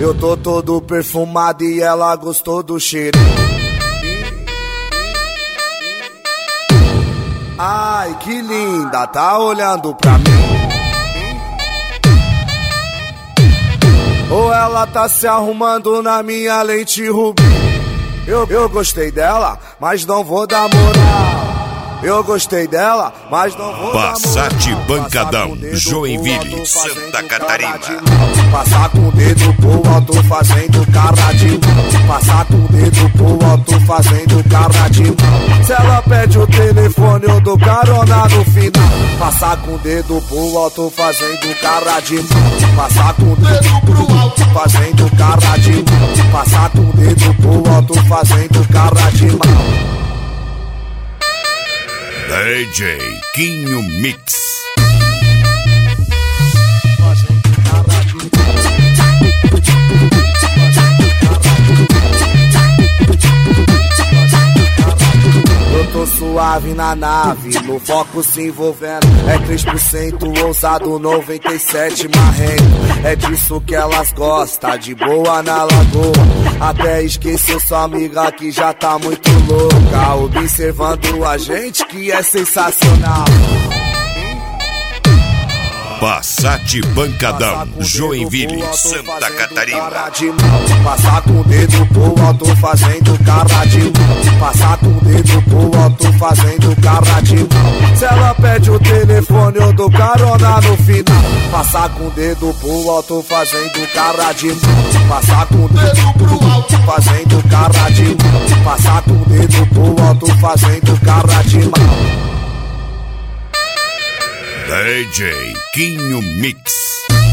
Eu tô todo perfumado e ela gostou do cheiro. Ai, que linda, tá olhando pra mim. Ou ela tá se arrumando na minha lente rubi. Eu gostei dela, mas não vou dar moral. Eu gostei dela, mas não vou dar moral. Passat Bancadão, Joinville, Santa Catarina. Passar com o dedo pro alto fazendo cara de mal. Passar com o dedo pro alto fazendo cara de mal. Se ela pede o telefone eu dou carona no final. Passar com o dedo pro alto fazendo cara de mal. Passar com o dedo pro alto fazendo cara de mal. Passar com o dedo pro alto fazendo cara de mal. DJ Quinho Mix. Eu tô suave na nave, no foco se envolvendo. É 3% ousado, 97 marrento. É disso que elas gostam, de boa na lagoa. Até esqueceu sua amiga que já tá muito louca, observando a gente que é sensacional. Passat Bancadão, Joinville, Santa Catarina. Passar com o dedo pro alto fazendo cara de mal. Passar com o dedo pro alto fazendo cara de mal. Se ela pede o telefone eu dou carona no final. Passar com o dedo pro alto fazendo cara de mal. Passar com o dedo pro alto fazendo cara de mal. Passar com o dedo pro alto fazendo cara de mal. DJ Quinho Mix.